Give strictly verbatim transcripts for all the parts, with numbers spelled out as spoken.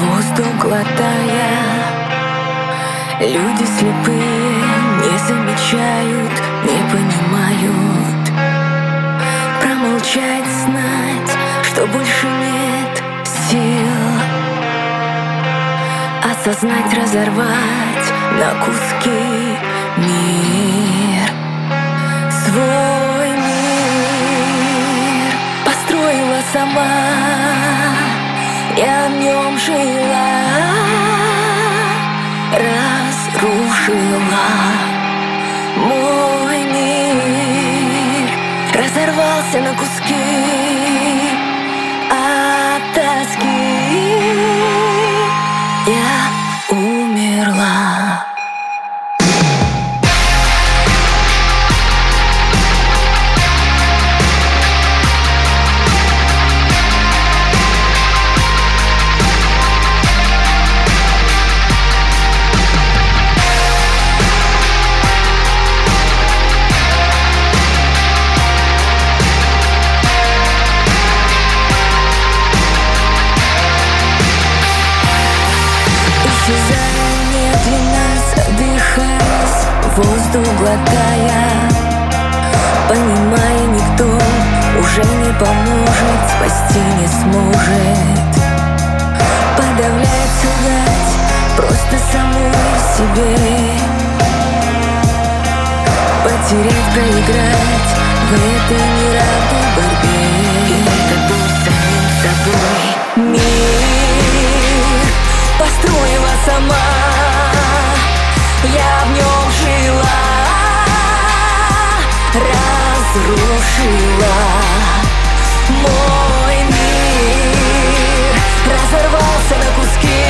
воздух глотая. Люди слепые не замечают, не понимают. Промолчать, знать, что больше нет сил. Осознать, разорвать на куски мир. Свой мир построила сама, я в нем жила, разрушила. Мой мир разорвался на куски от тоски. Я умерла. Исчезая медленно, задыхаясь, воздух глотая, понимая, никто уже не поможет, спасти не сможет. Подавлять, лгать просто самой себе, потерять, проиграть в этой неравной борьбе. И это был самим собой мир построила сама, я в нем жила, разрушила. Мой мир разорвался на куски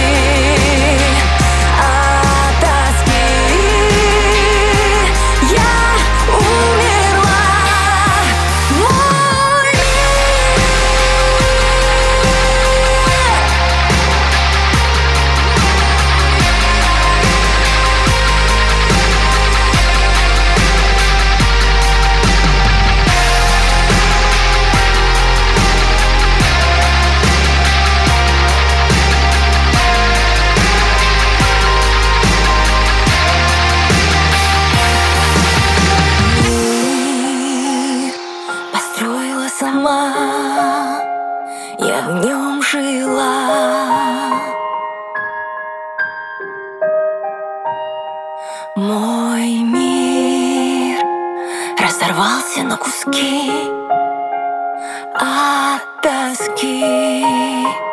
от тоски. Я умерла. Мой мир. Сама, я в нем жила. Мой мир разорвался на куски от тоски.